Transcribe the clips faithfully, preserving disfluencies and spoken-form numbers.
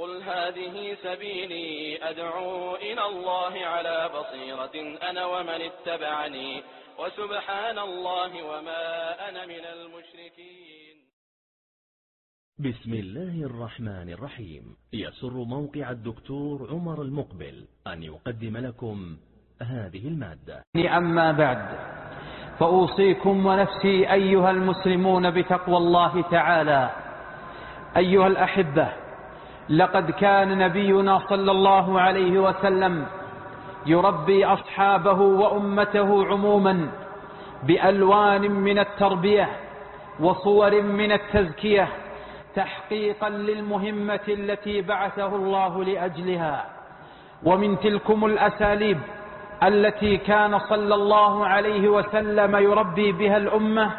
قل هذه سبيلي أدعو إلى الله على بصيرة أنا ومن اتبعني وسبحان الله وما أنا من المشركين. بسم الله الرحمن الرحيم. يسر موقع الدكتور عمر المقبل أن يقدم لكم هذه المادة. أما بعد، فأوصيكم ونفسي أيها المسلمون بتقوى الله تعالى. أيها الأحبة، لقد كان نبينا صلى الله عليه وسلم يربي أصحابه وأمته عموما بألوان من التربية وصور من التزكية تحقيقا للمهمة التي بعثه الله لأجلها. ومن تلكم الأساليب التي كان صلى الله عليه وسلم يربي بها الأمة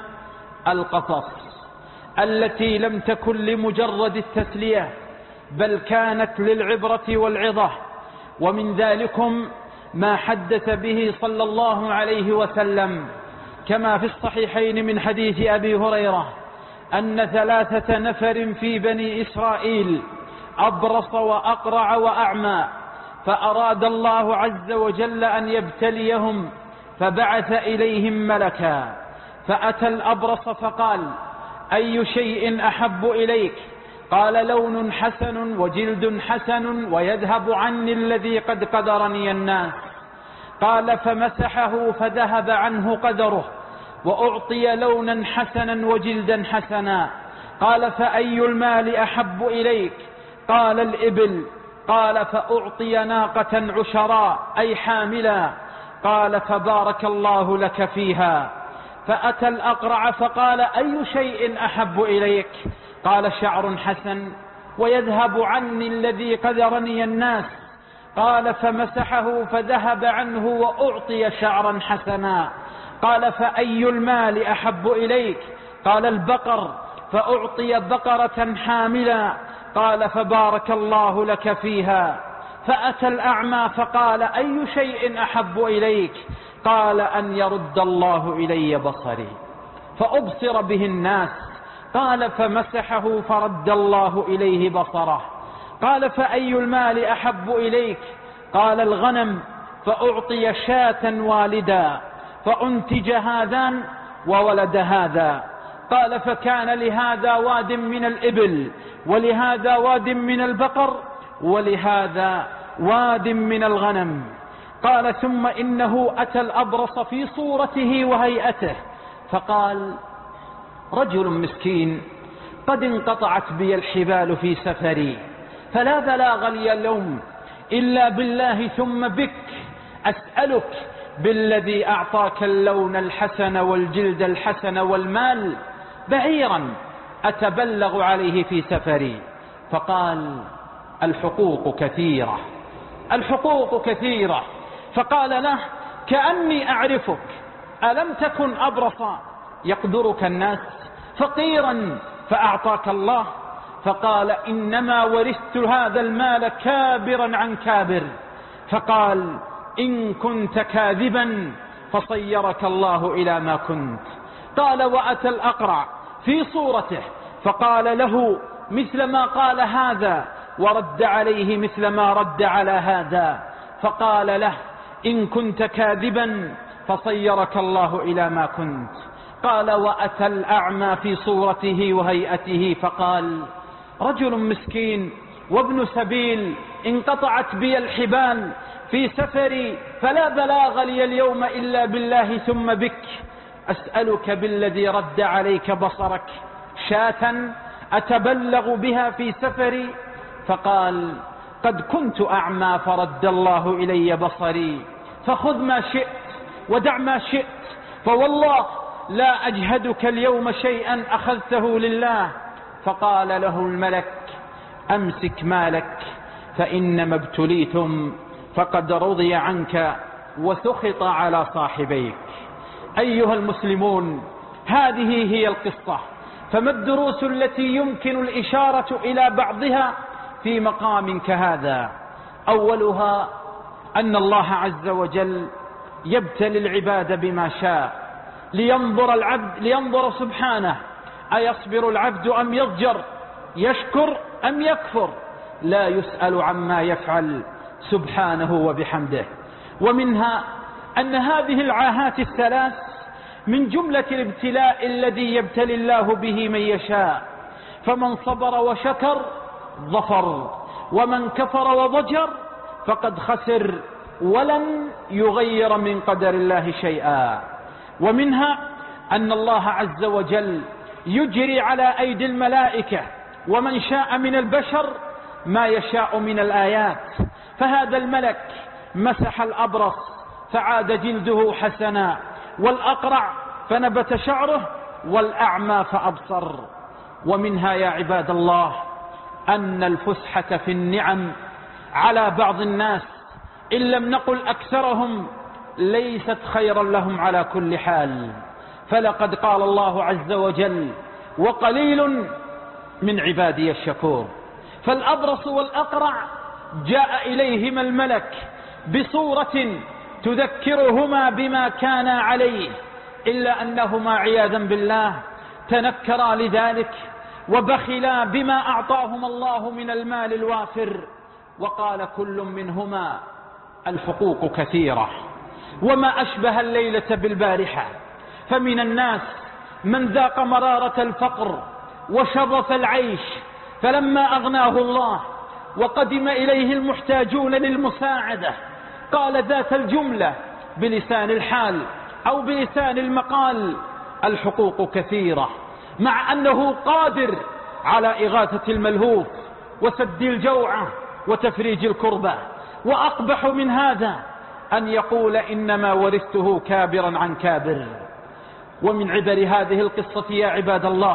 القصص، التي لم تكن لمجرد التسلية بل كانت للعبرة والعظة. ومن ذلكم ما حدث به صلى الله عليه وسلم كما في الصحيحين من حديث أبي هريرة أن ثلاثة نفر في بني إسرائيل أبرص وأقرع وأعمى، فأراد الله عز وجل أن يبتليهم فبعث إليهم ملكا، فأتى الأبرص فقال: أي شيء أحب إليك؟ قال: لون حسن وجلد حسن ويذهب عني الذي قد قدرني الناس. قال: فمسحه فذهب عنه قدره وأعطي لونا حسنا وجلدا حسنا. قال: فأي المال أحب إليك؟ قال: الإبل. قال: فأعطي ناقة عشراء أي حاملا. قال: فبارك الله لك فيها. فأتى الأقرع فقال: أي شيء أحب إليك؟ قال: شعر حسن ويذهب عني الذي قدرني الناس. قال: فمسحه فذهب عنه وأعطي شعرا حسنا. قال: فأي المال أحب إليك؟ قال: البقر. فأعطي بقرة حاملا. قال: فبارك الله لك فيها. فأتى الأعمى فقال: أي شيء أحب إليك؟ قال: أن يرد الله إلي بصري فأبصر به الناس. قال: فمسحه فرد الله إليه بصره. قال: فأي المال أحب إليك؟ قال: الغنم. فأعطي شاة والدا فأنتج هذان وولد هذا. قال: فكان لهذا واد من الإبل ولهذا واد من البقر ولهذا واد من الغنم. قال: ثم إنه أتى الأبرص في صورته وهيئته فقال: رجل مسكين قد انقطعت بي الحبال في سفري، فلا بلاغ لي اليوم إلا بالله ثم بك، أسألك بالذي أعطاك اللون الحسن والجلد الحسن والمال بعيرا أتبلغ عليه في سفري. فقال: الحقوق كثيرة الحقوق كثيرة. فقال له: كأني أعرفك، ألم تكن أبرصا يقدرك الناس فقيرا فأعطاك الله؟ فقال: إنما ورثت هذا المال كابرا عن كابر. فقال: إن كنت كاذبا فصيرك الله إلى ما كنت. قال: وأتى الأقرع في صورته فقال له مثل ما قال هذا ورد عليه مثل ما رد على هذا. فقال له: إن كنت كاذبا فصيرك الله إلى ما كنت. قال: وأتى الأعمى في صورته وهيئته فقال: رجل مسكين وابن سبيل انقطعت بي الحبال في سفري، فلا بلاغ لي اليوم إلا بالله ثم بك، أسألك بالذي رد عليك بصرك شاة أتبلغ بها في سفري. فقال: قد كنت أعمى فرد الله إلي بصري، فخذ ما شئت ودع ما شئت، فوالله لا أجهدك اليوم شيئا أخذته لله. فقال له الملك: أمسك مالك فإنما ابتليتم فقد رضي عنك وسخط على صاحبيك. أيها المسلمون، هذه هي القصة، فما الدروس التي يمكن الإشارة إلى بعضها في مقام كهذا؟ أولها أن الله عز وجل يبتلي العباد بما شاء لينظر العبد لينظر سبحانه أيصبر العبد أم يضجر، يشكر أم يكفر. لا يسأل عما يفعل سبحانه وبحمده. ومنها أن هذه العاهات الثلاث من جملة الابتلاء الذي يبتلي الله به من يشاء، فمن صبر وشكر ظفر، ومن كفر وضجر فقد خسر ولن يغير من قدر الله شيئا. ومنها أن الله عز وجل يجري على أيدي الملائكة ومن شاء من البشر ما يشاء من الآيات، فهذا الملك مسح الأبرص فعاد جلده حسنا، والأقرع فنبت شعره، والأعمى فأبصر. ومنها يا عباد الله أن الفسحة في النعم على بعض الناس إن لم نقل أكثرهم ليست خيرا لهم على كل حال، فلقد قال الله عز وجل وقليل من عبادي الشكور. فالأبرص والأقرع جاء إليهما الملك بصورة تذكرهما بما كانا عليه، إلا أنهما عياذا بالله تنكرا لذلك وبخلا بما أعطاهما الله من المال الوافر، وقال كل منهما الحقوق كثيرة وما أشبه الليلة بالبارحة. فمن الناس من ذاق مرارة الفقر وشرف العيش، فلما أغناه الله وقدم إليه المحتاجون للمساعدة قال ذات الجملة بلسان الحال أو بلسان المقال الحقوق كثيرة، مع أنه قادر على إغاثة الملهوف وسد الجوعة وتفريج الكربة. وأقبح من هذا أن يقول إنما ورثته كابرا عن كابر. ومن عبر هذه القصة يا عباد الله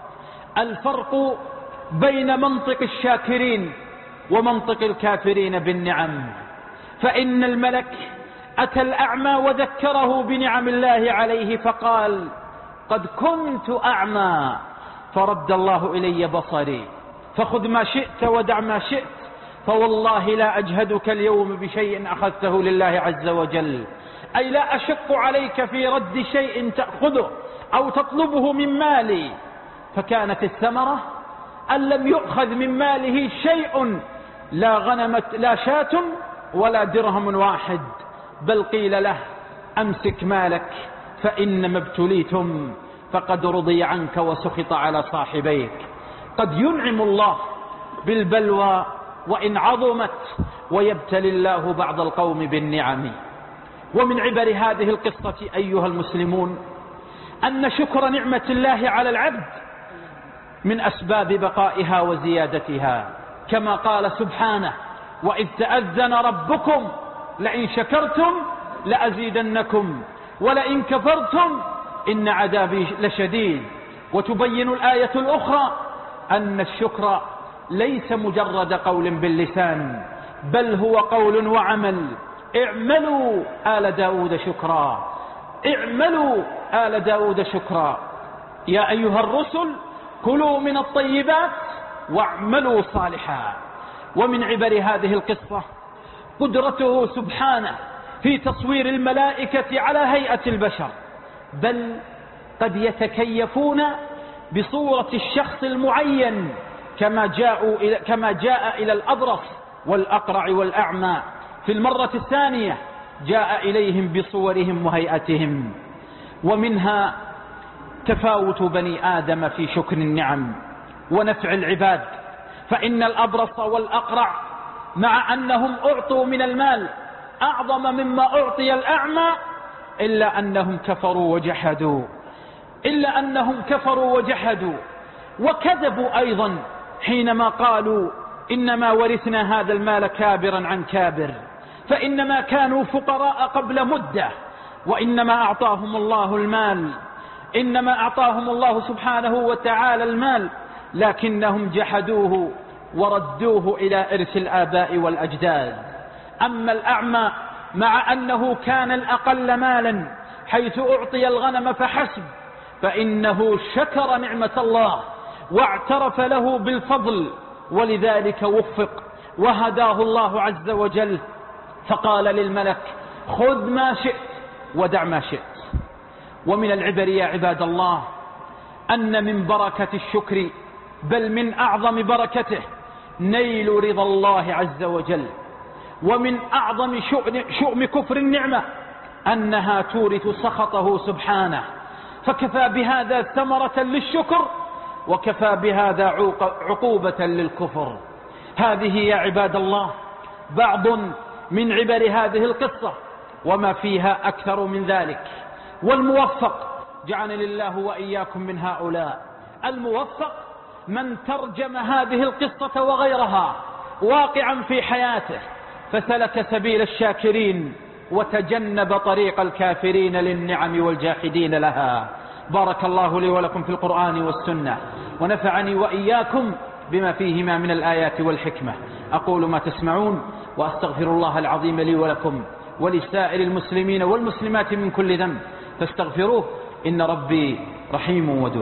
الفرق بين منطق الشاكرين ومنطق الكافرين بالنعم. فإن الملك أتى الأعمى وذكره بنعم الله عليه فقال قد كنت أعمى فرد الله إلي بصري، فخذ ما شئت ودع ما شئت، فوالله لا أجهدك اليوم بشيء أخذته لله عز وجل، أي لا أشق عليك في رد شيء تأخذه أو تطلبه من مالي. فكانت الثمرة أن لم يؤخذ من ماله شيء، لا غنمت لا شاة ولا درهم واحد، بل قيل له أمسك مالك فإنما ابتليتم فقد رضي عنك وسخط على صاحبيك. قد ينعم الله بالبلوى وإن عظمت، ويبتلي الله بعض القوم بالنعم. ومن عبر هذه القصة أيها المسلمون أن شكر نعمة الله على العبد من أسباب بقائها وزيادتها، كما قال سبحانه وإذ تأذن ربكم لئن شكرتم لأزيدنكم ولئن كفرتم إن عذابي لشديد. وتبين الآية الأخرى أن الشكر ليس مجرد قول باللسان، بل هو قول وعمل. اعملوا آل داود شكرا، اعملوا آل داود شكرا. يا أيها الرسل كلوا من الطيبات واعملوا صالحا. ومن عبر هذه القصة قدرته سبحانه في تصوير الملائكة على هيئة البشر، بل قد يتكيفون بصورة الشخص المعين كما جاءوا إلى كما جاء إلى الأبرص والأقرع والأعمى في المرة الثانية، جاء إليهم بصورهم وهيئتهم. ومنها تفاوت بني آدم في شكر النعم ونفع العباد، فإن الأبرص والأقرع مع أنهم أعطوا من المال أعظم مما أعطي الأعمى إلا أنهم كفروا وجحدوا إلا أنهم كفروا وجحدوا وكذبوا أيضا حينما قالوا إنما ورثنا هذا المال كابرا عن كابر، فإنما كانوا فقراء قبل مدة، وإنما أعطاهم الله المال إنما أعطاهم الله سبحانه وتعالى المال، لكنهم جحدوه وردوه إلى إرث الآباء والأجداد. أما الأعمى مع أنه كان الأقل مالا حيث أعطي الغنم فحسب، فإنه شكر نعمة الله واعترف له بالفضل، ولذلك وفق وهداه الله عز وجل، فقال للملك خذ ما شئت ودع ما شئت. ومن العبر يا عباد الله أن من بركة الشكر بل من أعظم بركته نيل رضا الله عز وجل. ومن أعظم شؤم كفر النعمة أنها تورث سخطه سبحانه، فكفى بهذا ثمرة للشكر وكفى بهذا عقوبة للكفر. هذه يا عباد الله بعض من عبر هذه القصة وما فيها أكثر من ذلك. والموفق جعلني الله وإياكم من هؤلاء. الموفق من ترجم هذه القصة وغيرها واقعا في حياته، فسلك سبيل الشاكرين وتجنب طريق الكافرين للنعم والجاحدين لها. بارك الله لي ولكم في القرآن والسنة، ونفعني وإياكم بما فيهما من الآيات والحكمة. أقول ما تسمعون وأستغفر الله العظيم لي ولكم ولسائر المسلمين والمسلمات من كل ذنب، فاستغفروه إن ربي رحيم ودود.